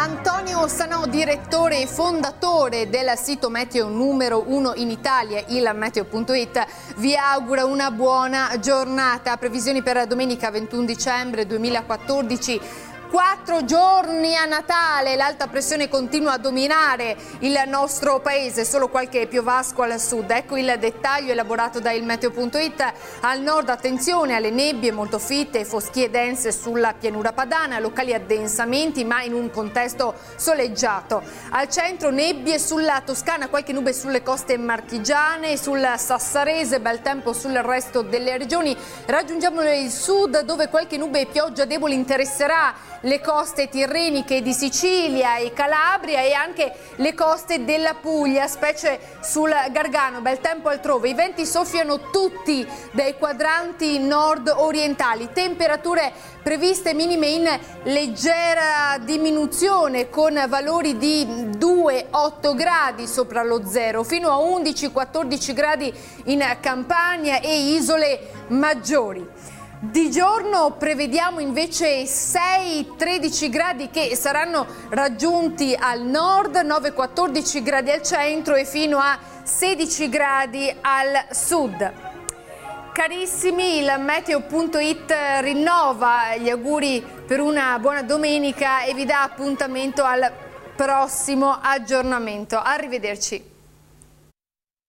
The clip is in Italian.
Antonio Sanò, direttore e fondatore del sito meteo numero 1 in Italia, il meteo.it, vi augura una buona giornata. Previsioni per domenica 21 dicembre 2014. 4 giorni a Natale, l'alta pressione continua a dominare il nostro paese, solo qualche piovasco al sud. Ecco il dettaglio elaborato da il meteo.it. Al nord attenzione alle nebbie molto fitte e foschie dense sulla pianura padana, locali addensamenti ma in un contesto soleggiato. Al centro nebbie sulla Toscana, qualche nube sulle coste marchigiane, sul Sassarese, bel tempo sul resto delle regioni. Raggiungiamo il sud dove qualche nube e pioggia debole interesserà le coste tirreniche di Sicilia e Calabria e anche le coste della Puglia, specie sul Gargano, bel tempo altrove. I venti soffiano tutti dai quadranti nord-orientali, temperature previste minime in leggera diminuzione con valori di 2-8 gradi sopra lo zero, fino a 11-14 gradi in Campania e isole maggiori. Di giorno prevediamo invece 6-13 gradi che saranno raggiunti al nord, 9-14 gradi al centro e fino a 16 gradi al sud. Carissimi, il meteo.it rinnova gli auguri per una buona domenica e vi dà appuntamento al prossimo aggiornamento. Arrivederci.